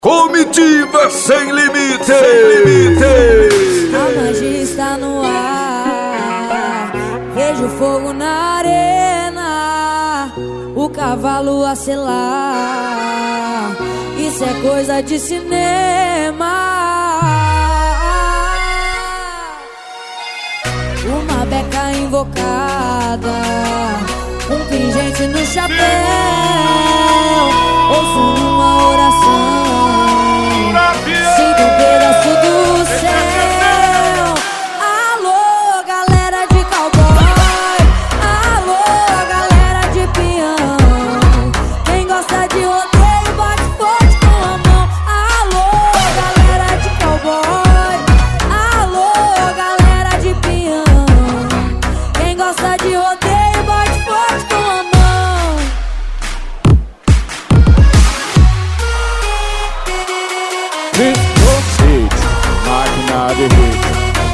Comitiva sem limite, sem limite. A magia está no ar, vejo fogo na arena, o cavalo a selar, isso é coisa de cinema. Uma beca invocada, um pingente no chapéu, ouço uma oração, sinto um pedaço do céu. Alô, galera de cowboy, alô, galera de peão, quem gosta de rodeio bate forte com a mão. Alô, galera de cowboy, alô, galera de peão, quem gosta de rodeio bate forte com a mão. Máquina de hit.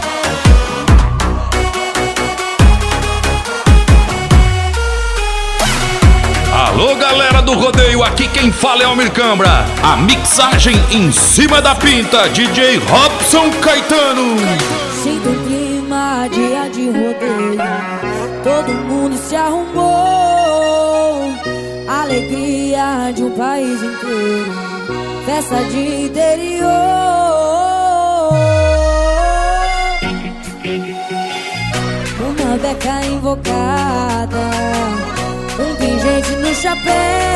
Alô, galera do rodeio, aqui quem fala é Almir Cambra. A mixagem em cima da pinta, DJ Robson Caetano. Sinto um clima, dia de rodeio, todo mundo se arrumou. Alegria de um país inteiro, festa de interior. Uma beca invocada, um pingente no chapéu,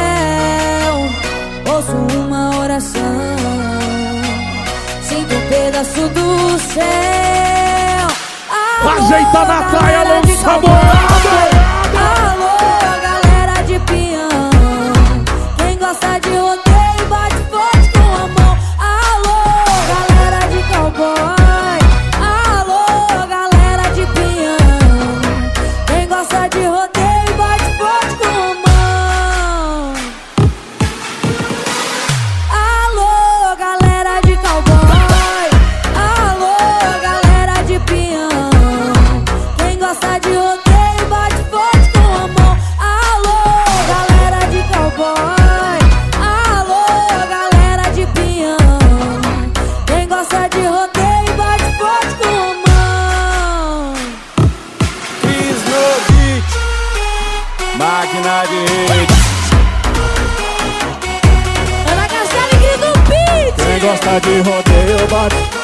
ouço uma oração, sinto um pedaço do céu. Alô, Ajeita na praia, lança bolada. alô, galera de peão, quem gosta de rodeio bate forte com a mão. Alô, galera de cowboy, alô, galera de peão, quem gosta de rodeio bate forte com a mão. Alô, galera de cowboy, alô, galera de peão, quem gosta de rodeio bate forte com a mão. Alô, galera de cowboy, alô, galera de peão, quem gosta de rodeio bate forte com a mão. Cris no beat. Máquina de hit. Ana Castelo e Grito Beat. Quem gosta de rodeio bate.